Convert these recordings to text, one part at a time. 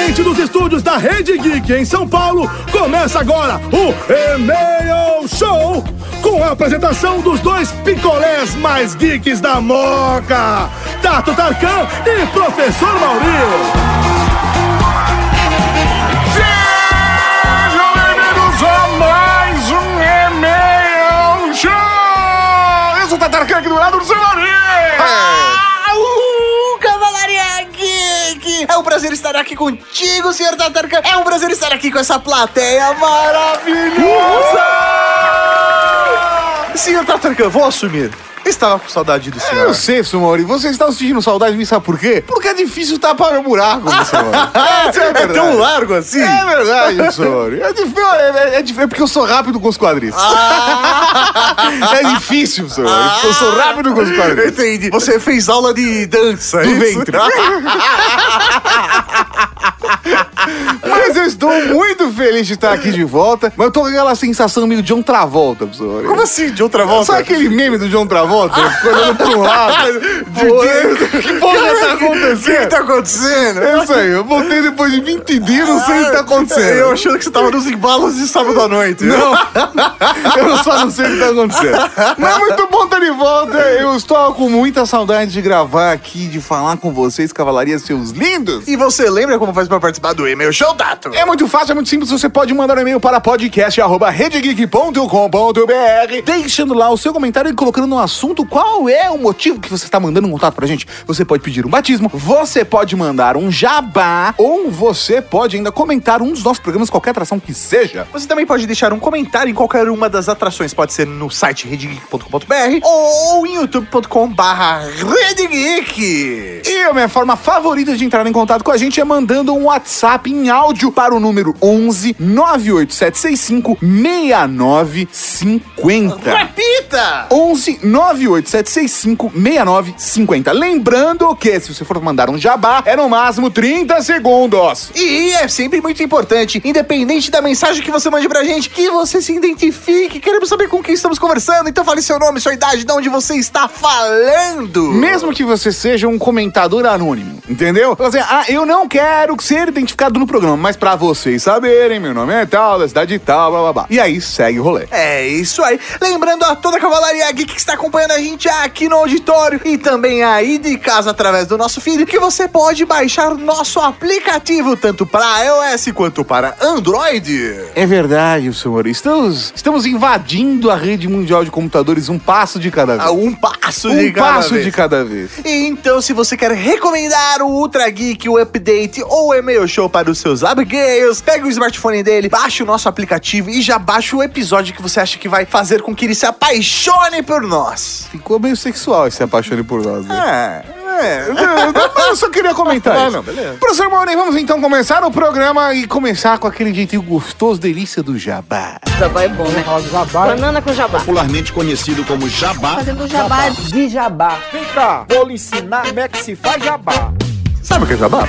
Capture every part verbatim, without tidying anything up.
Diretamente dos estúdios da Rede Geek em São Paulo, começa agora o E-mail Show, com a apresentação dos dois picolés mais geeks da Moca, Tato Tarkan e Professor Maurício. Mais um E-mail Show! Eu sou o Tatarkan aqui do lado do seu Maurício! Ah, uh, Cavalaria Geek! É um prazer estar aqui contigo, senhor Tatarkan! É um prazer estar aqui com essa plateia maravilhosa! Senhor Tatarkan, vou assumir. Estava com saudade do senhor. Eu sei, senhor Maurício. Você está sentindo saudade de mim, sabe por quê? Porque é difícil tapar o buraco, senhor. É, é tão largo assim? É verdade, senhor. É, difícil, é, é, é, é porque eu sou rápido com os quadris. Ah. É difícil, senhor. Ah. Eu sou rápido com os quadris. Entendi. Você fez aula de dança, do isso? ventre. Mas eu estou muito feliz de estar aqui de volta. Mas eu tô com aquela sensação meio John Travolta, senhor. Como assim, John Travolta? Sabe aquele meme do John Travolta? Olhando por um lado. Que porra tá acontecendo? O que, que tá acontecendo? É isso aí, eu voltei depois de vinte dias, não sei o que tá acontecendo. Eu achando que você tava nos embalos de sábado à noite. Não, eu só não sei o que tá acontecendo. Mas é muito bom estar de volta. Eu estou com muita saudade de gravar aqui, de falar com vocês, Cavalaria, seus lindos. E você lembra como faz pra participar do E-mail Show, Tato? É muito fácil, é muito simples. Você pode mandar um e-mail para podcast arroba redegeek ponto com ponto b r, deixando lá o seu comentário e colocando no assunto qual é o motivo que você está mandando um contato pra gente. Você pode pedir um batismo, você pode mandar um jabá, ou você pode ainda comentar um dos nossos programas, qualquer atração que seja. Você também pode deixar um comentário em qualquer uma das atrações. Pode ser no site redegeek ponto com ponto b r ou em youtube ponto com barra redegeek. E a minha forma favorita de entrar em contato com a gente é mandando um WhatsApp em áudio para o número onze nove oito sete seis cinco seis nove cinco zero. Repita! onze nove oito sete seis cinco seis nove cinco zero. Lembrando que se você for mandar um jabá, é no máximo trinta segundos. E é sempre muito importante, independente da mensagem que você mande pra gente, que você se identifique. Queremos saber com quem estamos conversando, então fale seu nome, sua idade, de onde você está falando. Mesmo que você seja um comentador anônimo, entendeu? Você, ah, eu não quero ser identificado no programa, mas pra vocês saberem, meu nome é tal, da cidade tal, blá blá blá. E aí segue o rolê. É isso aí. Lembrando a toda a Cavalaria Geek que está acompanhando a gente aqui no auditório e também aí de casa através do nosso feed, que você pode baixar nosso aplicativo tanto para iOS quanto para Android. É verdade, senhor. Estamos, estamos invadindo a rede mundial de computadores um passo de cada vez. Ah, um passo um de cada passo vez. de cada vez. E então, se você quer recomendar o Ultra Geek, o Update ou o E-mail Show para os seus amiguinhos, pega o smartphone dele, baixa o nosso aplicativo e já baixa o episódio que você acha que vai fazer com que ele se apaixone por nós. Ficou meio sexual esse apaixone por nós, né? É, é. Eu, eu só queria comentar ah, isso. Não, beleza. Professor Maureen, vamos então começar o programa e começar com aquele jeitinho gostoso, delícia do jabá. Jabá é bom, né? Jabá. Banana com jabá. Popularmente conhecido como jabá. Fazendo jabá de jabá. Vem cá, vou lhe ensinar como é que se faz jabá. Sabe o que é jabá?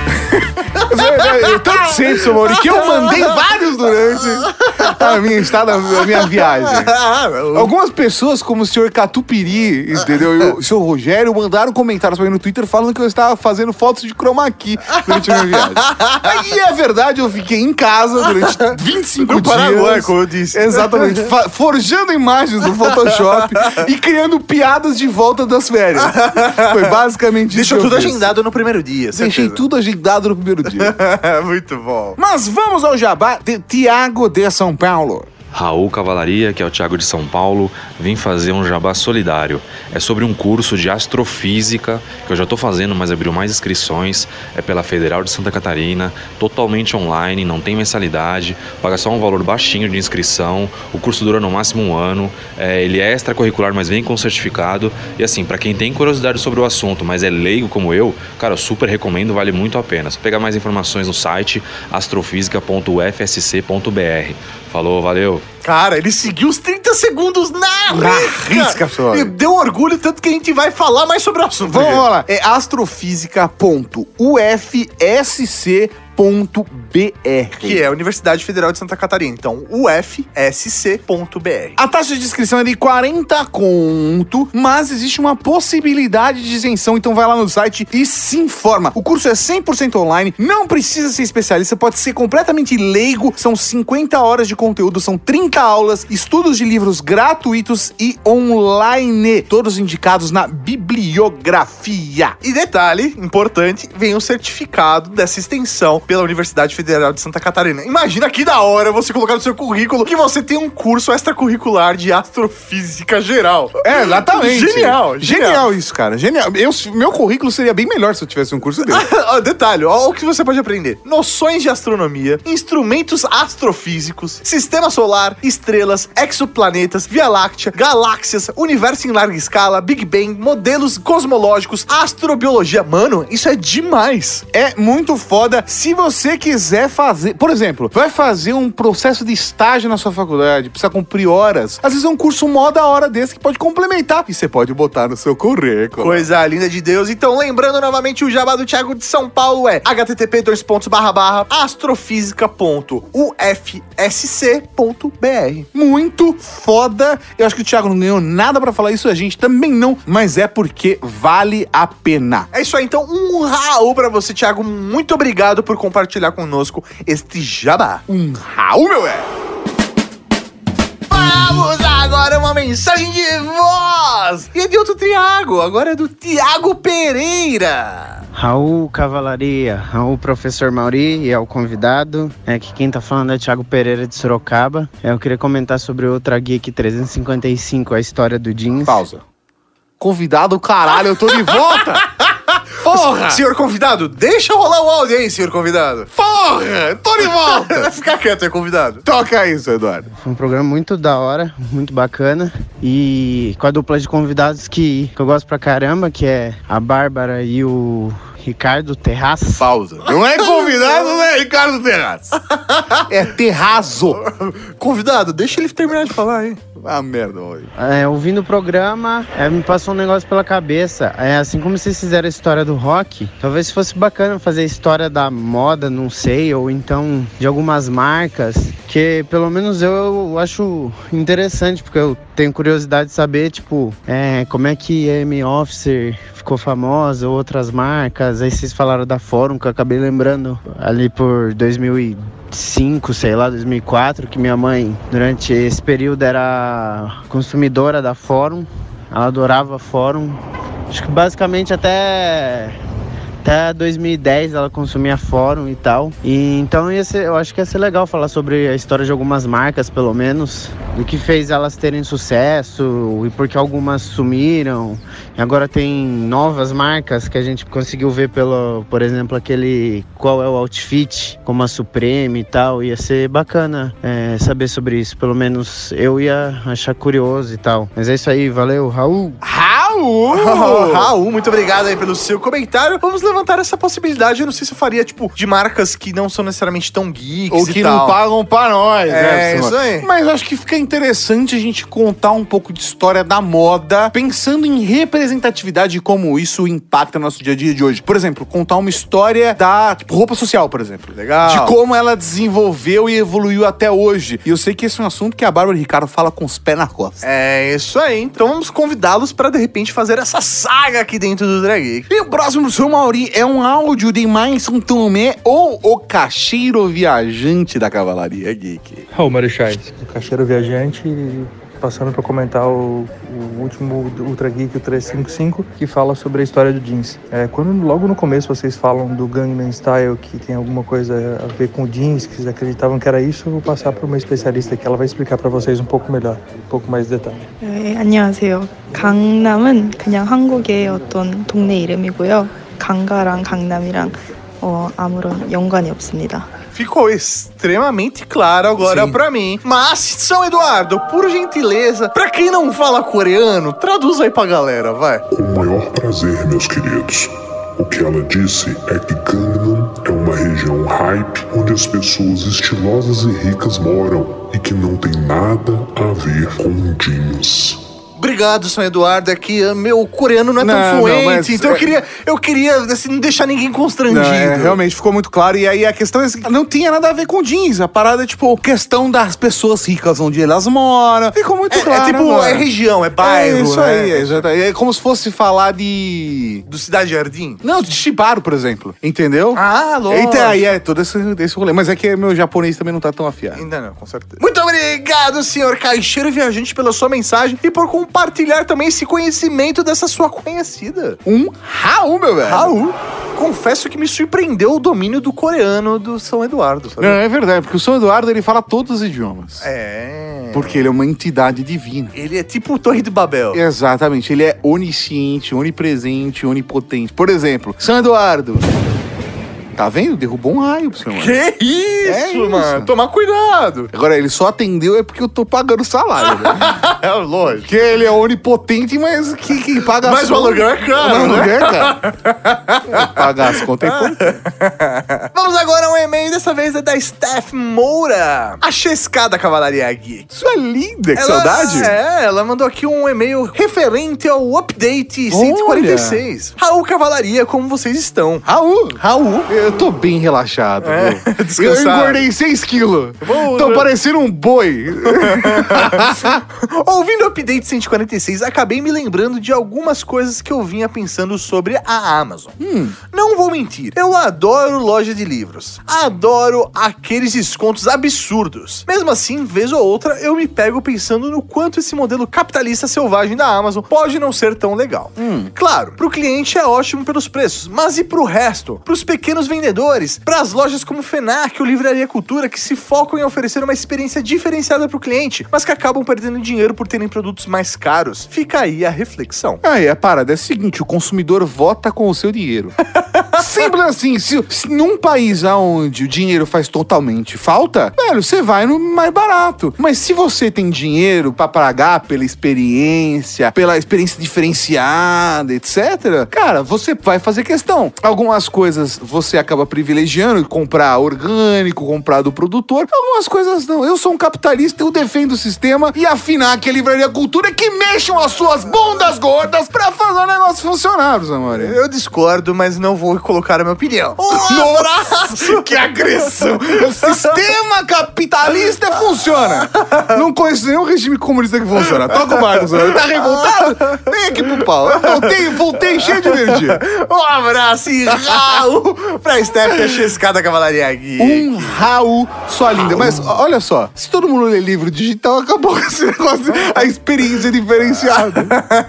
Eu, eu, eu tanto sei, professor Maureen, que eu mandei vários durante a minha estada, a minha viagem. Algumas pessoas, como o senhor Catupiri, entendeu? E o senhor Rogério, mandaram comentários pra mim no Twitter falando que eu estava fazendo fotos de chroma key durante a minha viagem. E é verdade, eu fiquei em casa durante vinte e cinco no dias. Paraguai, como eu disse. Exatamente. Forjando imagens no Photoshop e criando piadas de volta das férias. Foi basicamente Deixou isso. Deixou tudo agendado no primeiro dia. Deixei certeza. tudo agendado no primeiro dia. Muito bom. Mas vamos ao jabá de Tiago de São Paulo. Raul Cavalaria, que é o Thiago de São Paulo, vim fazer um jabá solidário. É sobre um curso de astrofísica, que eu já estou fazendo, mas abriu mais inscrições. É pela Federal de Santa Catarina, totalmente online, não tem mensalidade, paga só um valor baixinho de inscrição. O curso dura no máximo um ano, é, ele é extracurricular, mas vem com certificado. E assim, para quem tem curiosidade sobre o assunto, mas é leigo como eu, cara, eu super recomendo, vale muito a pena. Só pegar mais informações no site astrofísica ponto u f s c ponto b r. Falou, valeu! Cara, ele seguiu os trinta segundos na, na risca. risca, senhor. E deu orgulho, tanto que a gente vai falar mais sobre o assunto. Vamos lá. É astrofísica ponto u f s c ponto b r. Que é a Universidade Federal de Santa Catarina. Então, u f s c ponto b r. A taxa de inscrição é de quarenta conto, mas existe uma possibilidade de isenção, então vai lá no site e se informa. O curso é cem por cento online, não precisa ser especialista, pode ser completamente leigo, são cinquenta horas de conteúdo, são trinta aulas, estudos de livros gratuitos e online, todos indicados na bibliografia. E detalhe importante, vem um certificado dessa extensão pela Universidade Federal de Santa Catarina. Imagina que da hora você colocar no seu currículo que você tem um curso extracurricular de astrofísica geral. É, exatamente. Genial, genial. genial. isso, cara. Genial. Eu, meu currículo seria bem melhor se eu tivesse um curso dele. Detalhe, ó, o que você pode aprender. Noções de astronomia, instrumentos astrofísicos, sistema solar, estrelas, exoplanetas, Via Láctea, galáxias, universo em larga escala, Big Bang, modelos cosmológicos, astrobiologia. Mano, isso é demais. É muito foda. Se você quiser fazer, por exemplo, vai fazer um processo de estágio na sua faculdade, precisa cumprir horas. Às vezes é um curso mó da hora desse que pode complementar e você pode botar no seu currículo. Coisa linda de Deus. Então, lembrando novamente, o jabá do Thiago de São Paulo é h t t p dois pontos barra barra astrofísica ponto u f s c ponto b r. Muito foda. Eu acho que o Thiago não ganhou nada pra falar isso, a gente também não, mas é porque vale a pena. É isso aí, então um Raul pra você, Thiago. Muito obrigado por compartilhar conosco este jabá. Um Raul, meu é. Vamos agora uma mensagem de voz. E é de outro Thiago, agora é do Thiago Pereira. Raul Cavalaria, Raul Professor Mauri e é o convidado. É que quem tá falando é Thiago Pereira de Sorocaba. É, eu queria comentar sobre o Ultra Geek trezentos e cinquenta e cinco, a história do jeans. Pausa. Convidado, caralho, eu tô de volta! Porra! Senhor convidado, deixa rolar o áudio aí, senhor convidado. Porra! Tô de volta! Fica quieto aí, convidado. Toca isso, Eduardo. Foi um programa muito da hora, muito bacana. E com a dupla de convidados que, que eu gosto pra caramba, que é a Bárbara e o Ricardo Terraz. Pausa. Não é convidado, não é Ricardo Terraz. É Terrazo. Convidado, deixa ele terminar de falar aí. Ah, merda, olha. É, ouvindo o programa, é, me passou um negócio pela cabeça. É, assim como vocês fizeram a história do rock, talvez fosse bacana fazer a história da moda, não sei, ou então de algumas marcas, que pelo menos eu, eu acho interessante, porque eu tenho curiosidade de saber, tipo, é, como é que a Amy Officer ficou famosa, outras marcas. Aí vocês falaram da Fórum, que eu acabei lembrando ali por dois mil e cinco, sei lá, dois mil e quatro, que minha mãe, durante esse período, era consumidora da Fórum. Ela adorava a Fórum. Acho que basicamente até... Até dois mil e dez ela consumia Fórum e tal. E então ia ser, eu acho que ia ser legal falar sobre a história de algumas marcas, pelo menos. Do que fez elas terem sucesso e por que algumas sumiram. E agora tem novas marcas que a gente conseguiu ver pelo, por exemplo, aquele Qual é o Outfit, como a Supreme e tal. Ia ser bacana é, saber sobre isso. Pelo menos eu ia achar curioso e tal. Mas é isso aí, valeu, Raul! Raul! Raul, muito obrigado aí pelo seu comentário. Vamos levantar essa possibilidade. Eu não sei se eu faria, tipo, de marcas que não são necessariamente tão geeks ou que e não tal. pagam pra nós, é, né? Isso aí. Mas acho que fica interessante a gente contar um pouco de história da moda, pensando em representatividade e como isso impacta no nosso dia a dia de hoje. Por exemplo, contar uma história da, tipo, roupa social, por exemplo. Legal. De como ela desenvolveu e evoluiu até hoje. E eu sei que esse é um assunto que a Bárbara e o Ricardo falam com os pés na costa. É isso aí. Então vamos convidá-los para, de repente, fazer essa saga aqui dentro do Ultra Geek. E o próximo do seu Mauri é um áudio de mais um Tomé ou o caixeiro viajante da Cavalaria Geek. Raul Marechais, o caixeiro viajante, passando para comentar o, o último Ultra Geek, o trezentos e cinquenta e cinco, que fala sobre a história do jeans. É, quando logo no começo vocês falam do Gangnam Style, que tem alguma coisa a ver com jeans, que vocês acreditavam que era isso, eu vou passar para uma especialista que ela vai explicar para vocês um pouco melhor, um pouco mais de detalhe. 네, 안녕하세요. 강남은 그냥 한국의 어떤 동네 이름이고요. 강가랑 강남이랑 어, 아무런 연관이 없습니다. Ficou extremamente claro agora pra mim. Mas, São Eduardo, por gentileza, pra quem não fala coreano, traduz aí pra galera, vai. Com o maior prazer, meus queridos. O que ela disse é que Gangnam é uma região hype onde as pessoas estilosas e ricas moram e que não tem nada a ver com jeans. Obrigado, São Eduardo. É que uh, meu coreano não é tão Não, fluente, não, mas então eu é- queria, eu queria assim, não deixar ninguém constrangido. Não, é, realmente ficou muito claro. E aí a questão é assim, não tinha nada a ver com jeans. A parada é tipo questão das pessoas ricas onde elas moram. Ficou muito É, claro. é tipo, agora. é região, é bairro. É isso né? aí, é, exatamente. É como se fosse falar de... Do Cidade Jardim? Não, de Shibaro, por exemplo. Entendeu? Ah, lógico. Eita, aí é todo esse, esse rolê. Mas é que meu japonês também não tá tão afiado. Ainda não, com certeza. Muito obrigado, senhor Caixeiro Viajante, pela sua mensagem e por compartilhar também esse conhecimento dessa sua conhecida. Um Raul, meu velho. Raul. Confesso que me surpreendeu o domínio do coreano do São Eduardo, sabe? Não, é verdade, porque o São Eduardo, ele fala todos os idiomas. É. Porque ele é uma entidade divina. Ele é tipo o Torre de Babel. Exatamente, ele é onisciente, onipresente, onipotente. Por exemplo, São Eduardo. Tá vendo? Derrubou um raio pro seu mano. Que isso, É isso. mano? Tomar cuidado. Agora, ele só atendeu é porque eu tô pagando salário, né? É lógico. Porque ele é onipotente, mas que, quem paga Mas as o contas- aluguel é caro, O né? aluguel é caro. Pagar as contas é importante. Vamos agora a um e-mail, dessa vez é da Steph Moura. A Chescada Cavalaria Geek. Isso é linda, que Ela- saudade. É, ela mandou aqui um e-mail referente ao update cento e quarenta e seis. Raul Cavalaria, como vocês estão? Raul, Raul, eu tô bem relaxado. É, viu? Eu descansado. engordei seis quilos. Bom, Tô né? parecendo um boi. Ouvindo o update cento e quarenta e seis, acabei me lembrando de algumas coisas que eu vinha pensando sobre a Amazon. Hum. Não vou mentir, eu adoro loja de livros. Adoro aqueles descontos absurdos. Mesmo assim, vez ou outra, eu me pego pensando no quanto esse modelo capitalista selvagem da Amazon pode não ser tão legal. Hum. Claro, pro cliente é ótimo pelos preços, mas e pro resto? Pros pequenos vendedores? Pras lojas como Fenac ou Livraria Cultura, que se focam em oferecer uma experiência diferenciada pro cliente, mas que acabam perdendo dinheiro por terem produtos mais caros? Fica aí a reflexão. Aí, a parada é a seguinte, o consumidor vota com o seu dinheiro. Simples assim, se, se num país onde o dinheiro faz totalmente falta, velho, você vai no mais barato. Mas se você tem dinheiro pra pagar pela experiência, pela experiência diferenciada, etcétera, cara, você vai fazer questão. Algumas coisas você acaba privilegiando, comprar orgânico, comprar do produtor. Algumas coisas não. Eu sou um capitalista, eu defendo o sistema e afinar que a Livraria Cultura é que mexam as suas bundas gordas pra fazer o negócio funcionar, meus amores. Eu discordo, mas não vou colocar a minha opinião. Nossa, que agressão! O sistema capitalista funciona. Não conheço nenhum regime comunista que funciona. Toca o Marcos, ele tá revoltado? Vem aqui pro pau. Eu voltei, voltei cheio de energia. Um abraço e Raul pra Steph e a Chescada Cavalaria Geek. Um Raul, sua linda. Mas ó, olha só, se todo mundo lê livro digital, acabou com esse negócio, a experiência diferenciada.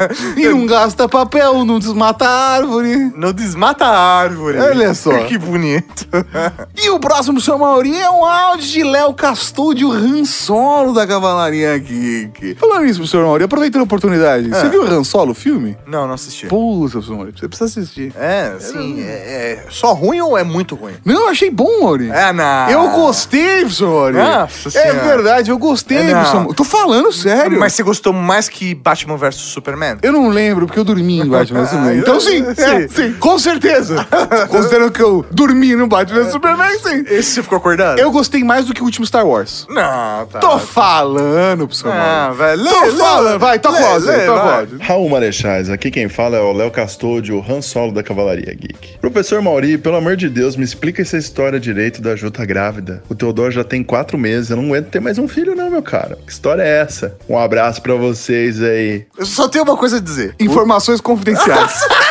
E não gasta papel, não desmata árvore. Não desmata a árvore. Olha só. Que bonito. E o próximo, seu Mauri, é um áudio de Léo Castúdio, Han Solo da Cavalaria Geek. Falando isso, professor Mauri, aproveitando a oportunidade, Ah. você viu Han Solo, o filme? Não, não assisti. Puta, professor Mauri, você precisa assistir. É, sim. É, é só ruim ou é muito ruim? Não, eu achei bom, Mauri. É, não. Eu gostei, professor Mauri. Nossa É Senhora. verdade, eu gostei, É, não. professor Mauri. Tô falando sério. Mas você gostou mais que Batman versus Superman? Eu não lembro, porque eu dormi em Batman vs Superman. Então sim, Sim. é, sim, com certeza. Considerando que eu dormi no Batman vs Superman, sim. Esse você ficou acordado? Eu gostei mais do que o último Star Wars. Não, tá. Tô falando, professor Ah, Mauri. velho. Tô lê, falando, lê, vai, toca lê, o áudio, lê, toca o vai. áudio. Raul Marechais, aqui quem fala é o Léo Castúdio, Han Solo da Cavalaria Geek. Professor Mauri, pelo amor de Deus, me explica essa história direito da Ju tá grávida. O Teodoro já tem quatro meses, eu não aguento ter mais um filho não, meu cara. Que história é essa? Um abraço pra vocês aí. Eu só tenho uma coisa a dizer. Informações confidenciais.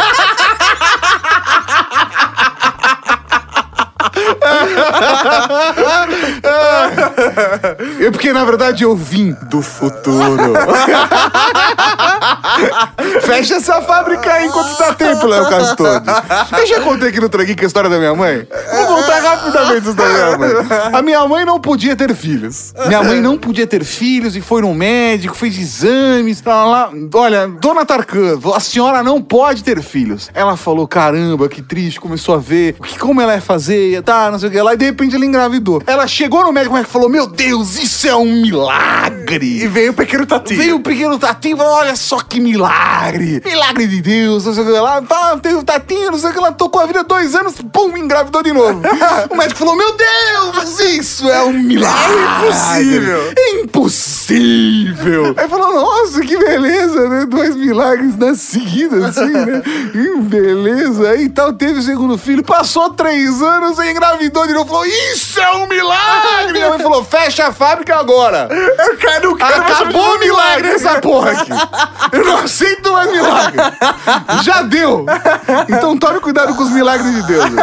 É porque, na verdade, eu vim do futuro. Fecha essa fábrica aí enquanto tá tempo, Léo Castúdio. Eu já contei aqui no Trageek a história da minha mãe. Vou voltar rapidamente a história da minha mãe. A minha mãe não podia ter filhos. Minha mãe não podia ter filhos e foi no médico, fez exames. Lá, lá. Olha, dona Tarkan, a senhora não pode ter filhos. Ela falou, caramba, que triste, começou a ver o que, como ela ia fazer, tá, não sei o que lá. E de repente ela engravidou. Ela chegou no médico e falou, meu Deus, isso é um milagre. E veio o pequeno Tatinho. Veio o pequeno Tatinho e falou, olha só que milagre. Milagre de Deus, não sei o que lá. Tá, teve o Tatinho, não sei o que lá. Tocou a vida dois anos, pum, engravidou de novo. O médico falou, meu Deus, isso é um milagre. É impossível. É impossível. Aí falou, nossa, que beleza, né? Dois milagres na seguida, assim, né? Que beleza. Aí tal, teve o segundo filho, passou três anos e engravidou de novo. Falou, isso é um milagre. Minha mãe falou, fecha a fábrica agora. Eu quero, eu quero Acabou o milagre essa porra aqui. Eu não aceito mais milagre. Já deu. Então tome cuidado com os milagres de Deus.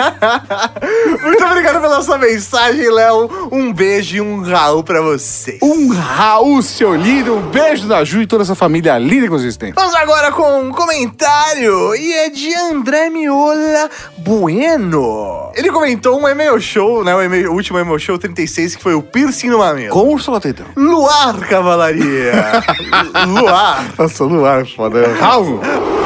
Muito obrigado pela sua mensagem, Léo. Um beijo e um Raul pra vocês. Um Raul, seu lindo. Um beijo da Ju e toda essa família linda que vocês têm. Vamos agora com um comentário. E é de André Miola Bueno. Ele comentou um e-mail show, né? O, e-mail, o último e-mail show trinta e seis, que foi o piercing no mamilo. Com o Ursula Tetão. Luar, cavalaria. Luar. Nossa, Luar, foda. Raul.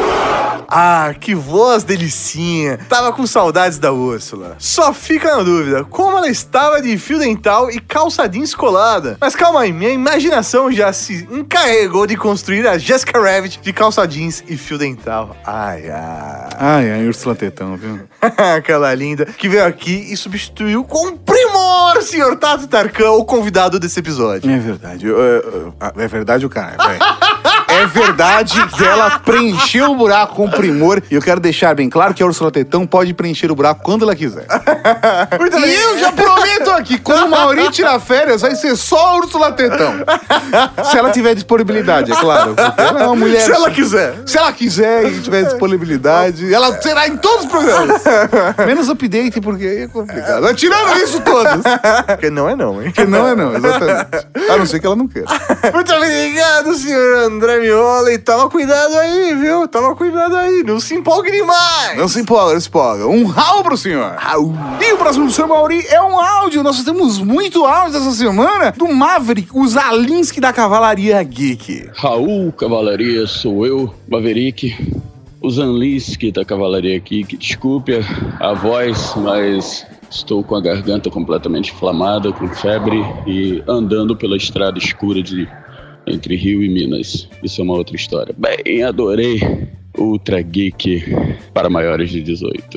Ah, que voz delicinha. Tava com saudades da Úrsula. Só fica na dúvida, como ela estava de fio dental e calça jeans colada. Mas calma aí, minha imaginação já se encarregou de construir a Jessica Rabbit de calça jeans e fio dental. Ai, ai. Ai, ai, Úrsula Tetão, viu? Aquela linda que veio aqui e substituiu com primor o senhor Tato Tarkan, o convidado desse episódio. É verdade. É, é verdade o cara, velho. É verdade que ela preencheu o buraco com primor. E eu quero deixar bem claro que a Úrsula Tetão pode preencher o buraco quando ela quiser. Muito e bem. eu já prometo aqui, quando o Mauri tirar férias, vai ser só a Úrsula Tetão. Se ela tiver disponibilidade, é claro. Porque ela é uma mulher... Se ela quiser. Se ela quiser e tiver disponibilidade, ela será em todos os programas. Menos update, porque aí é complicado. Mas tirando isso todos. Porque não é não, hein? Porque não é não, exatamente. A não ser que ela não queira. Muito obrigado, senhor André Miola. E toma cuidado aí, viu? Toma cuidado aí. Não se empolgue demais. Não se empolga, não se empolga. Um Raul pro senhor. Raul. E o próximo do senhor Mauri é um áudio. Nós temos muito áudio essa semana do Maverick, o Zalinski da Cavalaria Geek. Raul, Cavalaria, sou eu, Maverick. O Zalinski da Cavalaria Geek. Desculpe a voz, mas... estou com a garganta completamente inflamada, com febre e andando pela estrada escura de entre Rio e Minas. Isso é uma outra história. Bem, adorei Ultra Geek para maiores de dezoito.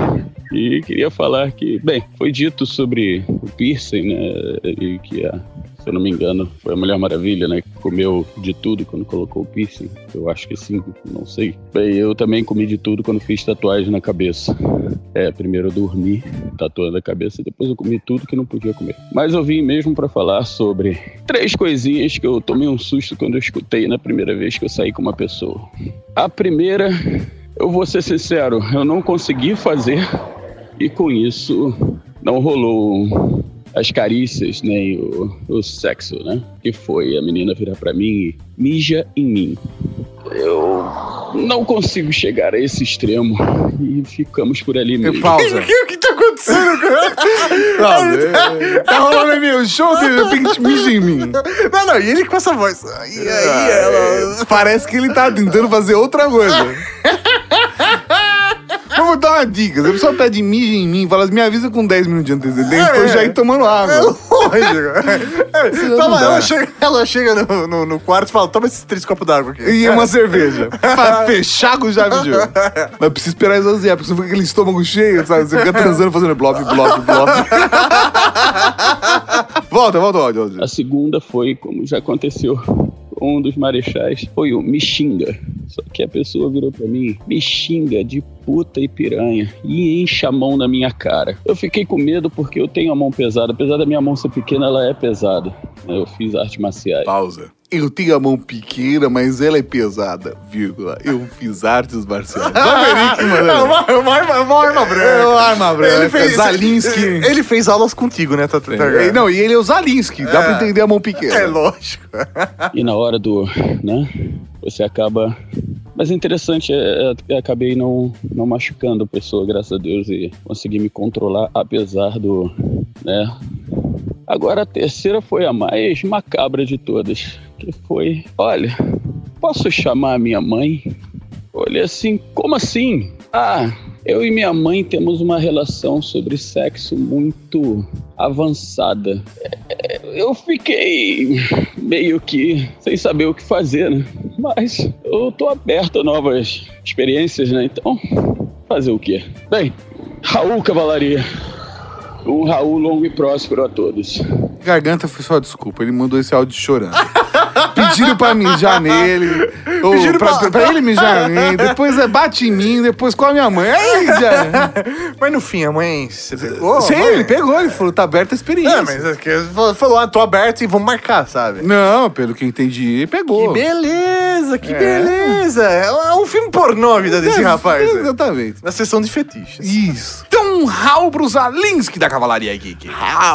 E queria falar que, bem, foi dito sobre o piercing, né? E que, a, se eu não me engano, foi a Mulher Maravilha, né? Que comeu de tudo quando colocou o piercing. Eu acho que sim, não sei. Bem, eu também comi de tudo quando fiz tatuagem na cabeça. É, primeiro eu dormi tatuando a cabeça e depois eu comi tudo que não podia comer. Mas eu vim mesmo pra falar sobre três coisinhas que eu tomei um susto quando eu escutei na primeira vez que eu saí com uma pessoa. A primeira, eu vou ser sincero, eu não consegui fazer e com isso não rolou as carícias, nem o, o sexo, né? Que foi a menina virar pra mim e mija em mim. Eu não consigo chegar a esse extremo e ficamos por ali mesmo. Pausa. O que, que tá acontecendo, cara? Não, tá rolando meu show, de repente mija em mim. Não, não, e ele com essa voz. E aí, ah, ela... Parece que ele tá tentando fazer outra coisa. Vamos dar uma dica. Se a pessoa pede mija em mim, fala assim, me avisa com dez minutos de antecedência, pra eu já ir tomando água. É lógico. É, toma, ela chega, ela chega no, no, no quarto e fala, toma esses três copos d'água aqui. E uma cerveja. Pra fechar com chave de ouro. Mas precisa esperar esvaziar, porque você fica aquele estômago cheio, sabe? Você fica transando, fazendo blop, blop, blop. Volta, volta, volta. A segunda foi, como já aconteceu, um dos marechais foi o me xinga. Só que a pessoa virou pra mim, me xinga de puta e piranha e enche a mão na minha cara. Eu fiquei com medo porque eu tenho a mão pesada. Apesar da minha mão ser pequena, ela é pesada. Eu fiz artes marciais. Pausa. Eu tenho a mão pequena, mas ela é pesada, vírgula. Eu fiz artes marciais. Maverick, mano. É uma, uma, arma, uma arma branca. É uma arma branca. Ele fez, Zalinski. Ele fez aulas contigo, né, Tatu? É, não, e ele é o Zalinski. Dá é. pra entender a mão pequena. É lógico. E na hora do, né, você acaba... Mas é interessante, é, é, acabei não, não machucando a pessoa, graças a Deus, e consegui me controlar, apesar do, né... Agora a terceira foi a mais macabra de todas, que foi, olha, posso chamar a minha mãe? Olhei assim, como assim? Ah, eu e minha mãe temos uma relação sobre sexo muito avançada. Eu fiquei meio que sem saber o que fazer, né? Mas eu tô aberto a novas experiências, né? Então, fazer o quê? Bem, Raul Cavalaria, Um Raul longo e próspero a todos. Garganta foi só desculpa, ele mandou esse áudio chorando. Pediram pra mijar nele, ou Pediram pra, pra- pra ele mijar em mim, depois é, bate em mim, depois com a minha mãe. Aí já... Mas no fim, a mãe, você pegou? Sim, mãe? ele pegou, ele falou, tá aberta a experiência. Não, mas é que falou, falou, ah, tô aberto e vamos marcar, sabe? Não, pelo que entendi, pegou. Que beleza, que É. beleza. É um filme pornô a vida desse É, rapaz. né? Exatamente. Na sessão de fetiches. Isso. Então, um Raul pro Zalinski da Cavalaria Geek.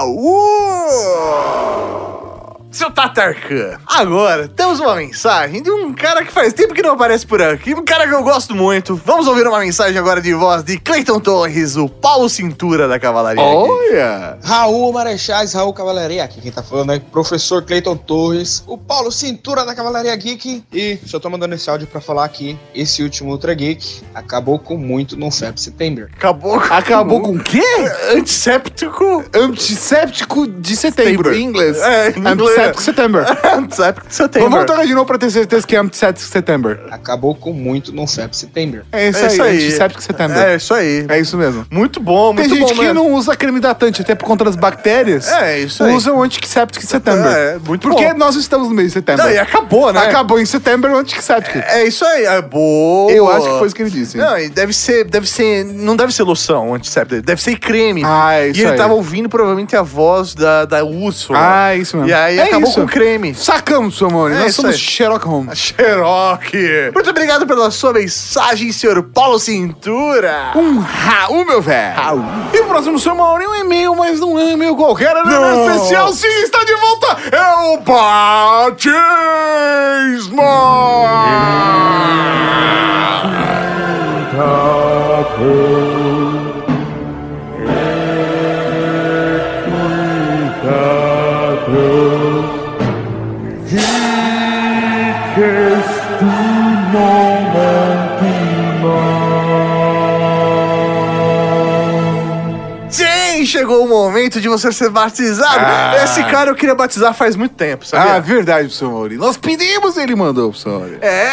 Raul! Seu Tatarkan. Agora, temos uma mensagem de um cara que faz tempo que não aparece por aqui. Um cara que eu gosto muito. Vamos ouvir uma mensagem agora de voz de Cleiton Torres, o Paulo Cintura da Cavalaria Geek. Olha! Raul Marechais, Raul Cavalaria, aqui quem tá falando é o professor Cleiton Torres, o Paulo Cintura da Cavalaria Geek, e só tô mandando esse áudio pra falar que esse último Ultra Geek acabou com muito no F E B Setembro. Acabou com... Acabou com o quê? Antisséptico. Antisséptico de setembro, em inglês. É, em inglês. Antisséptico de setembro. Antisséptico de setembro. Vamos voltar de novo pra ter certeza que é Antisséptico de setembro. Acabou com muito no F E B Setembro. É isso É aí, isso aí. Antisséptico de setembro. É isso aí. É isso mesmo. Muito bom, muito Tem bom gente que mesmo. não usa creme hidratante, até por conta das bactérias. É, isso aí. Usam antisséptico de setembro. É, muito Porque bom. nós estamos no mês de setembro. Não, e acabou, né? Acabou em setembro o antisséptico. É isso aí, é boa. Eu acho que foi isso que ele disse. Não, e deve ser, deve ser, não deve ser loção antisséptico, deve ser creme. Ah, é isso E ele aí. tava ouvindo provavelmente a voz da, da Úrsula. Ah, isso mesmo. E aí É acabou isso. com creme. Sacamos, seu amor. É Nós isso somos aí. Sherlock Holmes. Xeroque. Muito obrigado pela sua mensagem, senhor Paulo Cintura. Um Raul, meu velho. Raul. E o próximo, seu Mauro, é um e-mail, mas não é um e-mail qualquer. É um e-mail Não. especial. Sim, está de volta. É o Batismo. Sim, chegou o momento de você ser batizado. Ah. Esse cara eu queria batizar faz muito tempo, sabia? Ah, verdade, seu Mauro. Nós pedimos e ele mandou pro senhor.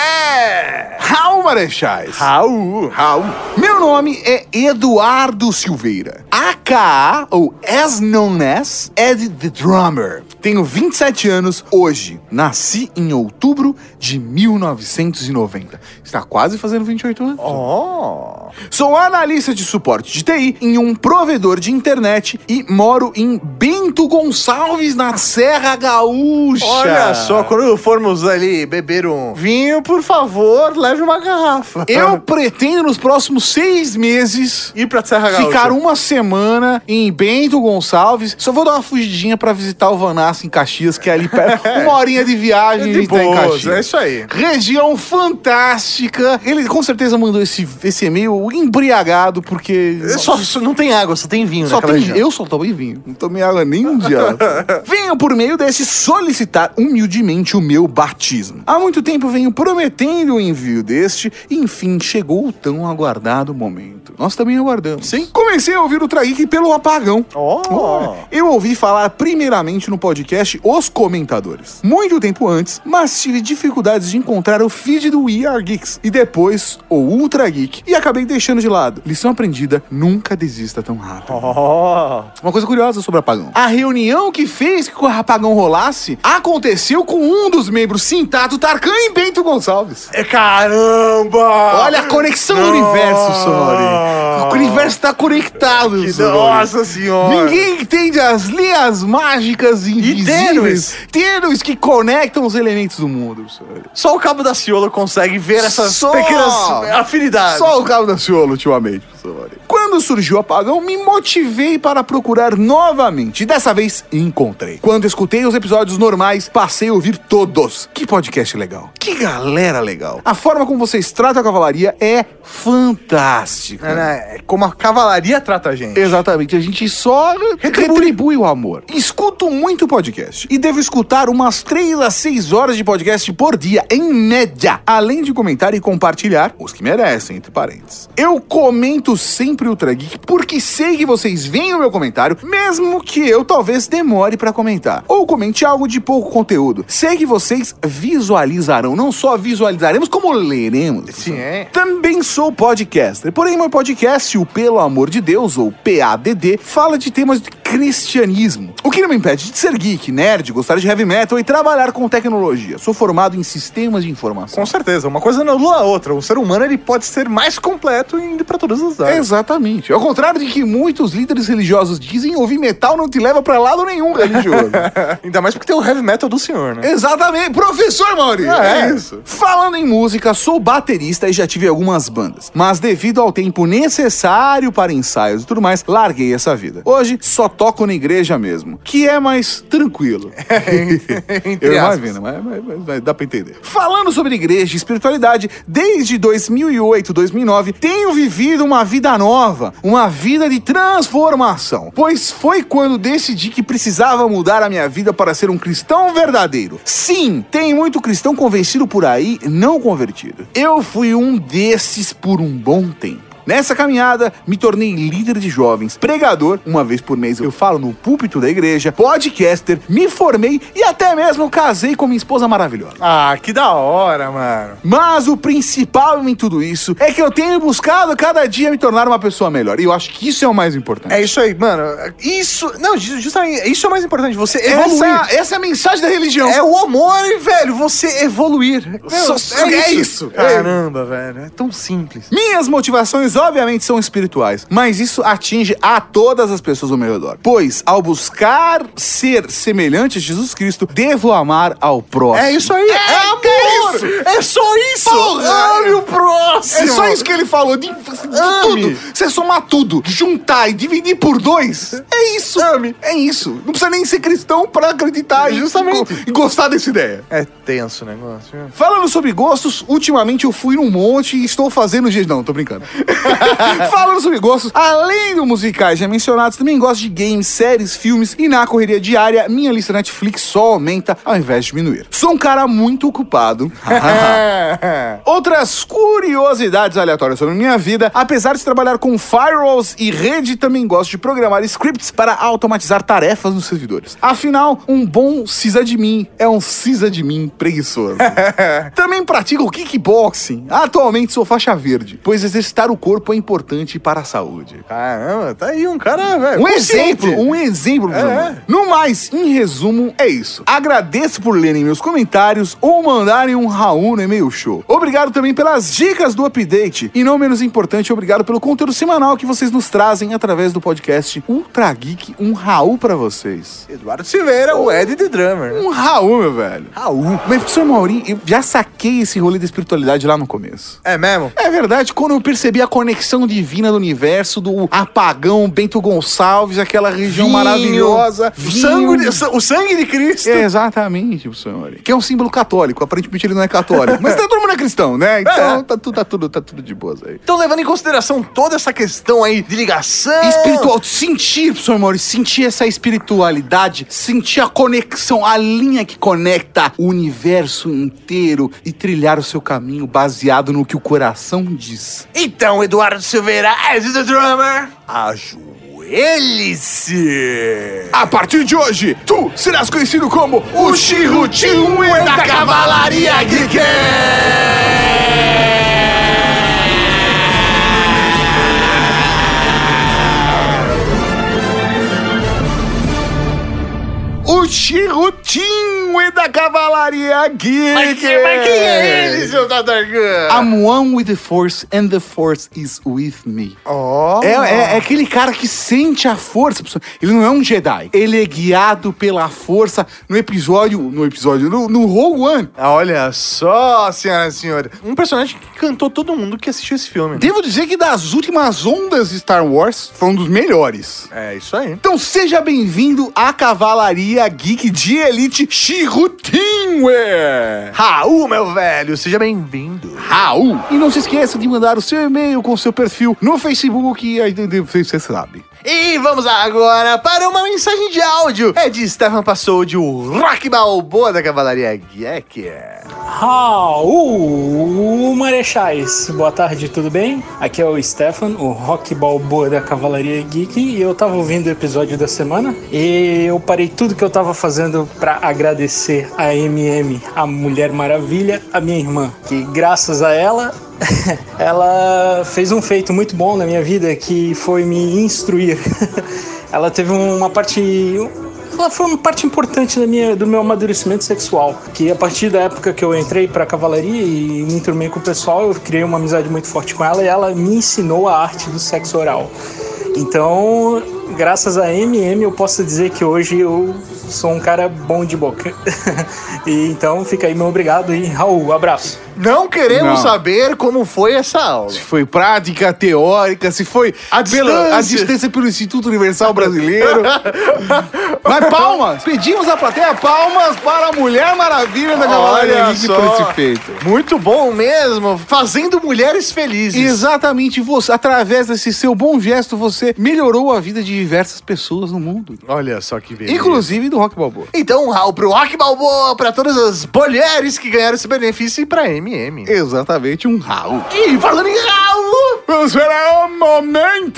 É! Raul Marechais. Raul. Raul. Meu nome é Eduardo Silveira. A K A, ou as known as, Ed the Drummer. Tenho vinte e sete anos hoje. Nasci em outubro de mil novecentos e noventa. Está quase fazendo vinte e oito anos. Oh. Sou analista de suporte de T I em um provedor de internet e moro em Bento Gonçalves, na Serra Gaúcha. Olha só, quando formos ali beber um vinho, por favor, leve uma garrafa. Eu pretendo nos próximos seis meses ir pra Serra Gaúcha. ficar uma semana em Bento Gonçalves. Só vou dar uma fugidinha pra visitar o Vanassa em Caxias, que é ali perto. Uma horinha de viagem De e tá em boas, Caxias. é isso aí. Região fantástica. Ele com certeza mandou esse, esse e-mail embriagado, porque... Só, só não tem água, só tem vinho Só naquela tem, região. eu só tomei vinho. Não tomei água nem um dia. Venho por meio desse solicitar humildemente o meu batismo. Há muito tempo venho prometendo o envio deste e enfim chegou o tão aguardado momento. Nós também aguardamos. Sim. Comecei a ouvir o Trageek pelo apagão. Oh. Eu ouvi falar primeiramente no podcast Os Comentadores. Muito tempo antes, mas tive dificuldades de encontrar o feed do We Are Geeks e depois o Ultra Geek e acabei deixando de lado. Lição aprendida, nunca desista tão rápido. Oh. Uma coisa curiosa sobre o apagão. A reunião que fez que o apagão rolasse aconteceu com um dos membros, Sintato Tarkan e Bento Gonçalves. É, caramba! Olha a conexão do universo, Sonori. O universo tá conectado, Que Sonori. nossa senhora! Ninguém entende as linhas mágicas invisíveis, tênues que conectam os elementos do mundo, Sonori. Só o Cabo da Ciolo consegue ver essas Só- pequenas afinidades. Só o Cabo da Ciolo, ultimamente, Sonori. Quando surgiu o apagão, me motivei para procurar novamente. E dessa vez, encontrei. Quando escutei os episódios normais, passei a ouvir todos. Que podcast legal. Que galera legal. A forma como vocês tratam a cavalaria é fantástica. É, né? É como a cavalaria trata a gente. Exatamente, a gente só Retribui. retribui o amor. Escuto muito podcast e devo escutar umas três a seis horas de podcast por dia, em média, além de comentar e compartilhar os que merecem, entre parênteses. Eu comento comento sempre Ultra Geek porque sei que vocês veem o meu comentário, mesmo que eu talvez demore pra comentar. Ou comente algo de pouco conteúdo. Sei que vocês visualizarão, não só visualizaremos, como leremos. Sim, é. Também sou podcaster, porém meu podcast, o Pelo Amor de Deus, ou P A D D, fala de temas de cristianismo. O que não me impede de ser geek, nerd, gostar de heavy metal e trabalhar com tecnologia. Sou formado em sistemas de informação. Com certeza, uma coisa não anula a outra. O ser humano ele pode ser mais completo indo pra todas as áreas. Exatamente. Ao contrário de que muitos líderes religiosos dizem, ouvir metal não te leva pra lado nenhum religioso. Ainda mais porque tem o heavy metal do senhor, né? Exatamente. Professor Maurício. É, é isso. Falando em música, sou baterista e já tive algumas bandas. Mas devido ao tempo necessário para ensaios e tudo mais, larguei essa vida. Hoje só toco na igreja mesmo, que é mais tranquilo. Eu imagino, mas, mas, mas, mas dá pra entender. Falando sobre igreja e espiritualidade, desde dois mil e oito, dois mil e nove, tenho vivido uma vida nova, uma vida de transformação, pois foi quando decidi que precisava mudar a minha vida para ser um cristão verdadeiro. Sim, tem muito cristão convencido por aí, não convertido. Eu fui um desses por um bom tempo. Nessa caminhada, me tornei líder de jovens, pregador, uma vez por mês eu falo no púlpito da igreja, podcaster, me formei e até mesmo casei com minha esposa maravilhosa. Ah, que da hora, mano. Mas o principal em tudo isso é que eu tenho buscado cada dia me tornar uma pessoa melhor. E eu acho que isso é o mais importante. É isso aí, mano. Isso, não, justamente, isso é o mais importante, você evoluir. Essa, essa é a mensagem da religião. É o amor, velho, você evoluir. Meu, Só, é, é isso. Caramba, é. velho, é tão simples. Minhas motivações obviamente são espirituais, mas isso atinge a todas as pessoas ao meu redor. Pois, ao buscar ser semelhante a Jesus Cristo, devo amar ao próximo. É isso aí, é, é amor! É, isso. é só isso! Porra. Ame o próximo! É só isso que ele falou, de, de tudo. Você somar tudo, juntar e dividir por dois, é isso. Ame. É isso. Não precisa nem ser cristão pra acreditar Justamente. E, e gostar dessa ideia. É tenso o negócio. Falando sobre gostos, ultimamente eu fui num monte e estou fazendo... Não, tô brincando. Falando sobre gostos, além dos musicais já mencionados, também gosto de games, séries, filmes e na correria diária, minha lista Netflix só aumenta ao invés de diminuir. Sou um cara muito ocupado. Outras curiosidades aleatórias sobre minha vida, apesar de trabalhar com firewalls e rede, também gosto de programar scripts para automatizar tarefas nos servidores. Afinal, um bom sysadmin é um sysadmin preguiçoso. Também pratico kickboxing. Atualmente sou faixa verde, pois exercitar o corpo é importante para a saúde. Caramba, tá aí um cara, velho. Um exemplo, um exemplo. É. No mais, em resumo, é isso. Agradeço por lerem meus comentários ou mandarem um Raul no e-mail show. Obrigado também pelas dicas do update. E não menos importante, obrigado pelo conteúdo semanal que vocês nos trazem através do podcast Ultra Geek. Um Raul pra vocês. Eduardo Silveira, o Ed The Drummer. Um Raul, meu velho. Raul. Mas, professor Maurinho, eu já saquei esse rolê da espiritualidade lá no começo. É mesmo? É verdade, quando eu percebi a conexão divina do universo, do apagão Bento Gonçalves, aquela região Vinho, maravilhosa. O sangue, de, o sangue de Cristo. É, exatamente, professor Maurinho. Que é um símbolo católico, aparentemente ele não é católico. Mas todo mundo é cristão, né? Então é. tá, tudo, tá, tudo, tá tudo de boas aí. Então, levando em consideração toda essa questão aí de ligação... Espiritual, sentir, professor Maurício, sentir essa espiritualidade, sentir a conexão, a linha que conecta o universo inteiro e trilhar o seu caminho baseado no que o coração diz. Então, Eduardo Silveira, as the drummer, ajoelhe-se! A partir de hoje, tu serás conhecido como o Chirrutinho da Cavalaria Geek! O Chirrutinho da Cavalaria Geek! Mas quem é ele, seu Tatarkan? I'm one with the Force and the Force is with me. Oh. É, é, é aquele cara que sente a força. Ele não é um Jedi. Ele é guiado pela força no episódio... No episódio... No, no Rogue One. Olha só, senhoras e senhores. Um personagem que cantou todo mundo que assistiu esse filme. Né? Devo dizer que das últimas ondas de Star Wars, foi um dos melhores. É, isso aí. Então seja bem-vindo à Cavalaria Geek de Elite Chirrutinho! Raul, meu velho, seja bem-vindo. Raul. E não se esqueça de mandar o seu e-mail com o seu perfil no Facebook, e aí você sabe. E vamos agora para uma mensagem de áudio. É de Stefan Passoldi, o Rock Balboa da Cavalaria Geek. Raul Marechais, boa tarde, tudo bem? Aqui é o Stefan, o Rock Balboa da Cavalaria Geek, e eu tava ouvindo o episódio da semana e eu parei tudo que eu tava fazendo pra agradecer a M M, a Mulher Maravilha, a minha irmã, que graças a ela ela fez um feito muito bom na minha vida, que foi me instruir. Ela teve uma parte... Ela foi uma parte importante da minha, do meu amadurecimento sexual, que a partir da época que eu entrei pra cavalaria e me enturmei com o pessoal, eu criei uma amizade muito forte com ela e ela me ensinou a arte do sexo oral. Então, graças a M M, eu posso dizer que hoje eu sou um cara bom de boca. E então, fica aí meu obrigado e Raul, abraço. Não queremos Não. saber como foi essa aula. Se foi prática, teórica, se foi A pela, distância. a distância pelo Instituto Universal Brasileiro. Mas palmas! Pedimos à plateia palmas para a Mulher Maravilha da Cavalaria Olha Geek só. por esse feito. Muito bom mesmo, fazendo mulheres felizes. Exatamente, você, através desse seu bom gesto, você melhorou a vida de diversas pessoas no mundo. Olha só que beleza. Inclusive do Rock Balboa. Então, um Raul pro Rock Balboa, pra todas as mulheres que ganharam esse benefício e pra M M. Exatamente, um Raul. E falando em Raul, vamos para o momento!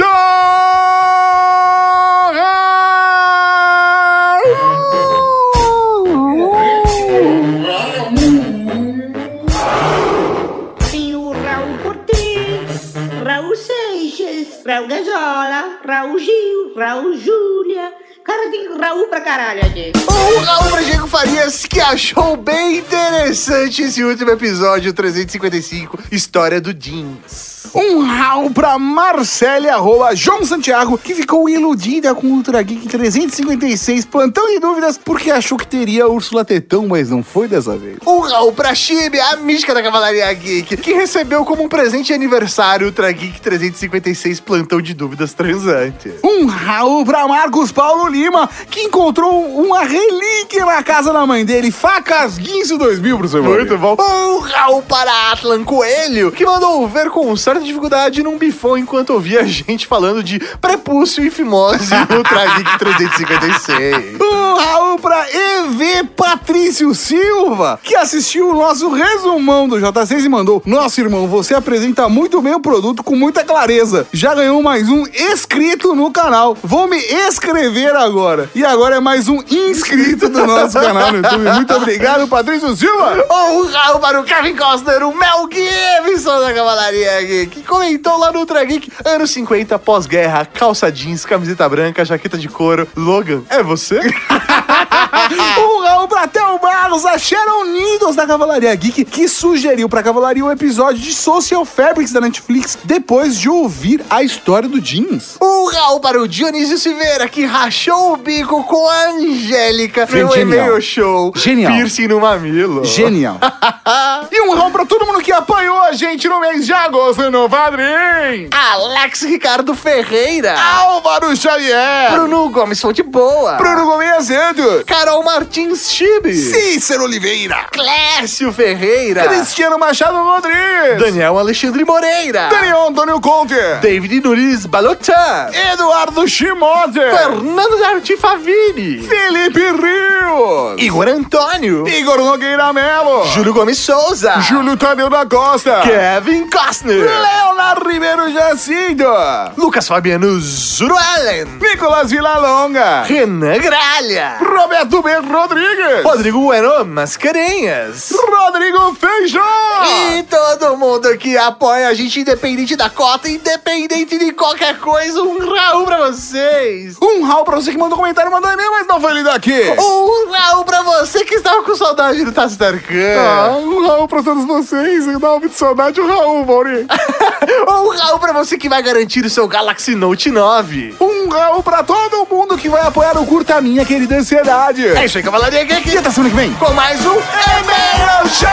Tem o Raul Cortez, Raul Seixas, Raul Gazola, Raul Gil, Raul Júlia. Cara, tem Raul pra caralho aqui. O Raul pra Diego Farias, que achou bem interessante esse último episódio, trezentos e cinquenta e cinco, História do Jeans. Um Raul pra Marcele, arroba João Santiago, que ficou iludida com o Ultra Geek trezentos e cinquenta e seis, plantão de dúvidas, porque achou que teria Úrsula Tetão, mas não foi dessa vez. Um Raul pra Chibi, a mística da Cavalaria Geek, que recebeu como um presente de aniversário o Ultra Geek trezentos e cinquenta e seis, plantão de dúvidas transante. Um Raul pra Marcos Paulo Lima, que encontrou uma relíquia na casa da mãe dele, facas Guinso dois mil pro seu Muito bom. Um Raul para Atlan Coelho, que mandou ver com certa dificuldade num bifão enquanto ouvia gente falando de prepúcio e fimose no Ultra Geek trezentos e cinquenta e seis. Um Raul pra E V Patrício Silva, que assistiu o nosso resumão do J seis e mandou: nossa, irmão, você apresenta muito bem o produto com muita clareza. Já ganhou mais um inscrito no canal. Vou me inscrever agora. E agora é mais um inscrito do nosso canal no YouTube. Muito obrigado, Patrício Silva. Um Raul para o Kevin Costner, o Mel Gibson da Cavalaria Geek, que comentou lá no Ultra Geek, anos cinquenta, pós-guerra, calça jeans, camiseta branca, jaqueta de couro. Logan, é você? Um Raul pra Theo Barros, a Sharon Needles da Cavalaria Geek, que sugeriu pra Cavalaria um episódio de Social Fabrics da Netflix depois de ouvir a história do jeans. Um Raul para o Dionísio Silveira, que rachou o bico com a Angélica no Genial. e-mail show. Genial. Piercing no mamilo. Genial. E um Raul pra todo mundo que apoiou a gente no mês de agosto no Padrim. Alex Ricardo Ferreira. Álvaro Xavier. Bruno Gomes Fonte Boa. Bruno Gomes Azedo. Carol Martins Chibi. Cícero Oliveira. Clécio Ferreira. Cristiano Machado Rodrigues. Daniel Alexandre Moreira. Daniel Antônio Conte. David Nunes Balotan. Eduardo Shimote. Fernando Darty Favini. Felipe Rios. Igor Antônio. Igor Nogueira Melo. Júlio Gomes Souza. Júlio Tadeu da Costa. Kevin Costner. Leonardo Ribeiro Jacinto. Lucas Fabiano Zuruellen. Nicolas Villalonga. Renan Gralha. Roberto B. Rodrigues. Rodrigo Bueno Mascarenhas. Rodrigo Feijó. E todo mundo que apoia a gente, independente da cota, independente de qualquer coisa, um Raul pra vocês. Um Raul pra você que mandou comentário, mandou e-mail, mas não foi lido aqui. Um Raul pra você que estava com saudade do Tasso Tarkan. Ah, um Raul pra todos vocês. Eu dava muito saudade, um Raul, Mauri. Um Raul pra você que vai garantir o seu Galaxy Note nove. Um Raul pra todo mundo que vai apoiar o Curta Minha Querida Ansiedade. É isso aí, Cavalaria Geek. E até semana que vem com mais um E-mail Show!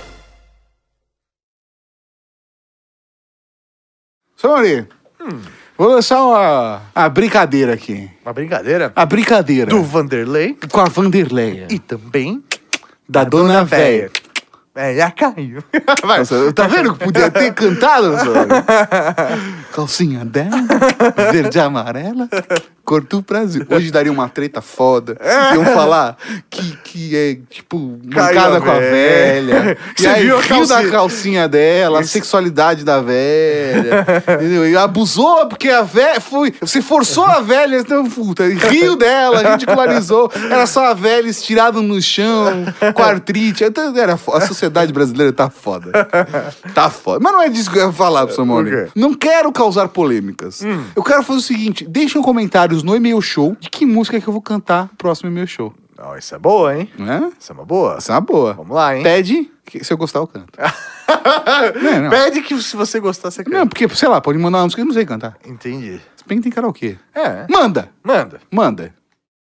Senhor Mauri, hum. Vou lançar uma, uma brincadeira aqui. Uma brincadeira? A brincadeira. Do Vanderlei. Com a Vanderleia. E também da, da Dona, Dona Véia. É, já caiu. Nossa, tá vendo que podia ter cantado? Calcinha dela, verde e amarela, cor do Brasil. Hoje daria uma treta foda. Iam falar que, que é, tipo, mancada com a velha. Você E aí, viu a riu calcinha? da calcinha dela, a sexualidade da velha. Entendeu? E abusou porque a velha foi... Você forçou a velha, então, puta, riu dela, ridicularizou. Era só a velha estirada no chão, com artrite. Então, era foda. A sociedade brasileira tá foda. Tá foda. Mas não é disso que eu ia falar, professor Mônica. Não quero causar polêmicas. Hum. Eu quero fazer o seguinte: deixem comentários no e-mail show de que música que eu vou cantar no próximo e-mail show. Não, isso é boa, hein? Não é? Isso é uma boa. Isso é uma boa. Vamos lá, hein? Pede, que se eu gostar eu canto. não, não. Pede que se você gostar, você canta. Não, porque, sei lá, pode mandar uma música que eu não sei cantar. Entendi. Se bem que tem karaokê. É. Manda. Manda. Manda.